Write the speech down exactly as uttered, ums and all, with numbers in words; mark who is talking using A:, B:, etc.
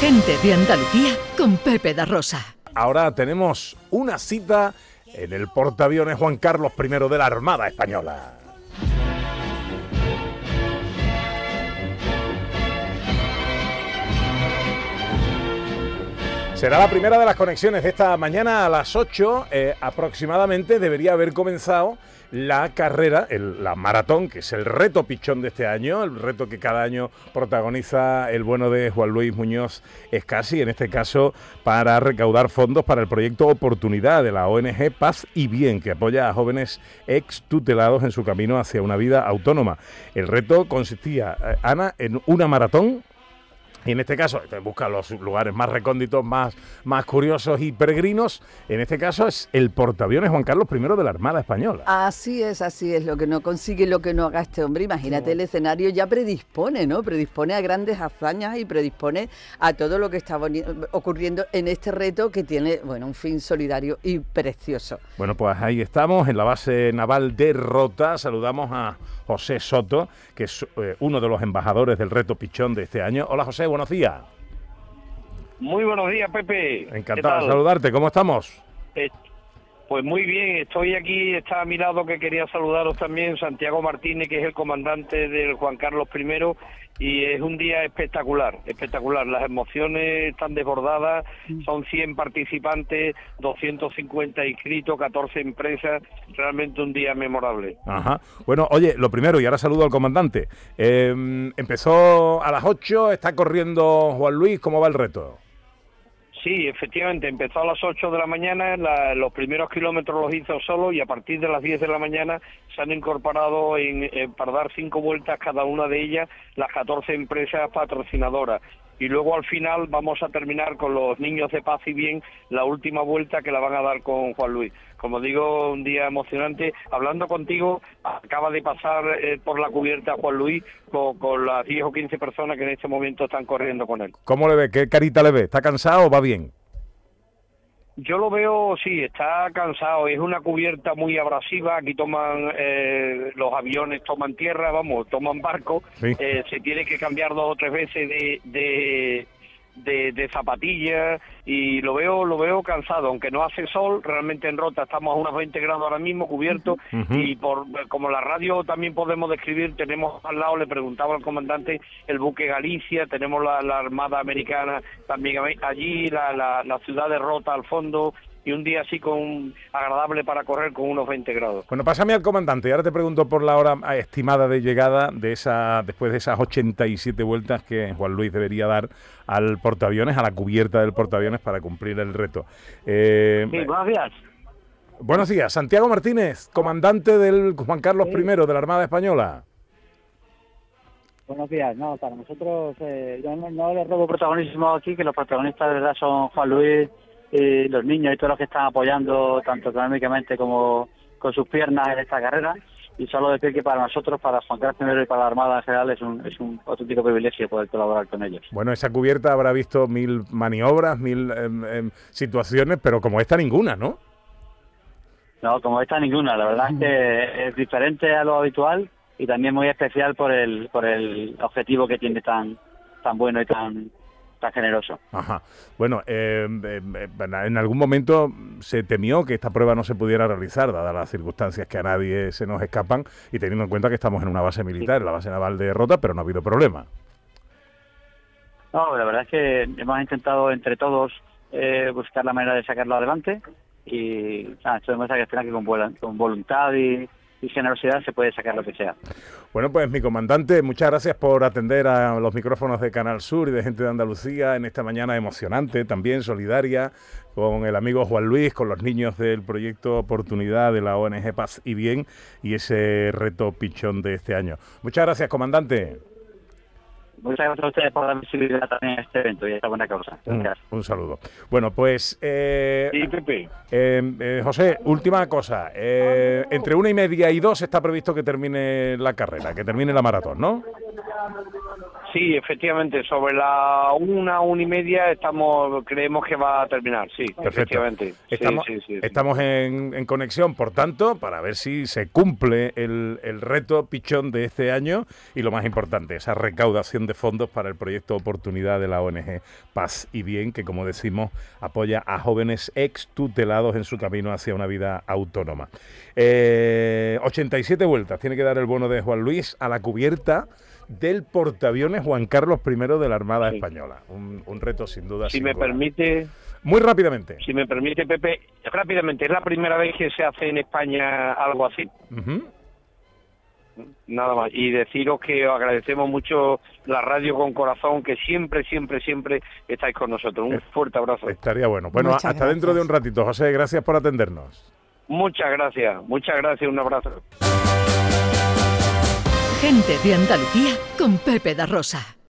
A: Gente de Andalucía con Pepe da Rosa.
B: Ahora tenemos una cita en el portaaviones Juan Carlos primero de la Armada Española. Será la primera de las conexiones de esta mañana a las ocho eh, aproximadamente. Debería haber comenzado la carrera, el, la maratón, que es el reto pichón de este año, el reto que cada año protagoniza el bueno de Juan Luis Muñoz Escasi, en este caso para recaudar fondos para el proyecto Oportunidad de la O N G Paz y Bien, que apoya a jóvenes extutelados en su camino hacia una vida autónoma. El reto consistía, eh, Ana, en una maratón. Y en este caso, busca los lugares más recónditos, más, más curiosos y peregrinos. En este caso es el portaaviones Juan Carlos primero de la Armada Española.
C: Así es, así es. Lo que no consigue, lo que no haga este hombre. Imagínate, el escenario ya predispone, ¿no? Predispone a grandes hazañas y predispone a todo lo que está ocurriendo en este reto que tiene, bueno, un fin solidario y precioso.
B: Bueno, pues ahí estamos, en la base naval de Rota. Saludamos a José Soto, que es eh, uno de los embajadores del reto pichón de este año. Hola, José, buenos días.
D: Muy buenos días, Pepe.
B: Encantado de saludarte. ¿Cómo estamos?
D: Eh, pues muy bien, estoy aquí, está a mi lado, que quería saludaros también, Santiago Martínez, que es el comandante del Juan Carlos primero, y es un día espectacular, espectacular. Las emociones están desbordadas, son cien participantes, doscientos cincuenta inscritos, catorce empresas, realmente un día memorable.
B: Ajá. Bueno, oye, lo primero, y ahora saludo al comandante, eh, empezó a las ocho, está corriendo Juan Luis, ¿cómo va el reto?
D: Sí, efectivamente, empezó a las ocho de la mañana, la, los primeros kilómetros los hizo solo y a partir de las diez de la mañana se han incorporado en, en, para dar cinco vueltas cada una de ellas las catorce empresas patrocinadoras. Y luego al final vamos a terminar con los niños de Paz y Bien, la última vuelta que la van a dar con Juan Luis. Como digo, un día emocionante. Hablando contigo, acaba de pasar eh, por la cubierta Juan Luis con, con las diez o quince personas que en este momento están corriendo con él.
B: ¿Cómo le ve? ¿Qué carita le ve? ¿Está cansado o va bien?
D: Yo lo veo, sí, está cansado. Es una cubierta muy abrasiva. Aquí toman, eh, los aviones toman tierra, vamos, toman barco. Sí. Eh, se tiene que cambiar dos o tres veces de... de De, de zapatillas y lo veo lo veo cansado, aunque no hace sol. Realmente en Rota estamos a unos veinte grados ahora mismo cubiertos. Uh-huh. Y por como la radio también podemos describir, tenemos al lado, le preguntaba al comandante, el buque Galicia, tenemos la, la Armada Americana también allí, la, la, la ciudad de Rota al fondo, y un día así con agradable para correr con unos veinte grados.
B: Bueno, pásame al comandante y ahora te pregunto por la hora estimada de llegada de esa después de esas ochenta y siete vueltas que Juan Luis debería dar al portaaviones, a la cubierta del portaaviones para cumplir el reto.
D: Eh, sí, buenos días.
B: Buenos días, Santiago Martínez, comandante del Juan Carlos sí. primero de la Armada Española.
E: Buenos días. No, para nosotros eh, yo no, no le robo protagonismo aquí, que los protagonistas de verdad son Juan Luis y los niños y todos los que están apoyando tanto económicamente como con sus piernas en esta carrera, y solo decir que para nosotros, para Juan Carlos primero y para la Armada en general, es un, es un auténtico privilegio poder colaborar con ellos.
B: Bueno, esa cubierta habrá visto mil maniobras, mil eh, eh, situaciones, pero como esta ninguna, ¿no?
E: No, como esta ninguna, la verdad es que es diferente a lo habitual y también muy especial por el por el objetivo que tiene tan tan bueno y tan tan generoso.
B: Ajá. Bueno, eh, eh, en algún momento se temió que esta prueba no se pudiera realizar, dadas las circunstancias que a nadie se nos escapan y teniendo en cuenta que estamos en una base militar, en la base naval de Rota, pero no ha habido problema.
E: No, la verdad es que hemos intentado entre todos eh, buscar la manera de sacarlo adelante y ah, esto demuestra que al final que con, con voluntad y y generosidad se puede sacar lo que sea.
B: Bueno, pues mi comandante, muchas gracias por atender a los micrófonos de Canal Sur y de Gente de Andalucía en esta mañana emocionante, también solidaria, con el amigo Juan Luis, con los niños del proyecto Oportunidad de la O N G Paz y Bien y ese reto pichón de este año. Muchas gracias, comandante.
E: Muchas gracias a ustedes por dar visibilidad también a este evento y a esta buena causa.
B: Un, un saludo. Bueno, pues... Eh,
D: sí, Pepe.
B: Eh, eh, José, última cosa. Eh, entre una y media y dos está previsto que termine la carrera, que termine la maratón, ¿no?
D: Sí, efectivamente, sobre la una, una y media estamos, creemos que va a terminar, sí,
B: Perfecto.
D: efectivamente.
B: Estamos,
D: sí, sí, sí, sí.
B: estamos en, en conexión, por tanto, para ver si se cumple el, el reto pichón de este año y lo más importante, esa recaudación de fondos para el proyecto Oportunidad de la O N G Paz y Bien, que como decimos, apoya a jóvenes extutelados en su camino hacia una vida autónoma. Eh, ochenta y siete vueltas tiene que dar el bono de Juan Luis a la cubierta del portaaviones Juan Carlos primero de la Armada sí. Española. Un, un reto sin duda.
D: Si
B: sin
D: me
B: duda.
D: permite...
B: Muy rápidamente.
D: Si me permite, Pepe, rápidamente, es la primera vez que se hace en España algo así.
B: Uh-huh.
D: Nada más. Y deciros que os agradecemos mucho la radio con corazón, que siempre, siempre, siempre estáis con nosotros. Un fuerte abrazo.
B: Estaría bueno. Bueno,
C: Muchas
B: hasta
C: gracias.
B: dentro de un ratito. José, gracias por atendernos.
D: Muchas gracias, muchas gracias, un abrazo.
A: Gente de Andalucía con Pepe da Rosa.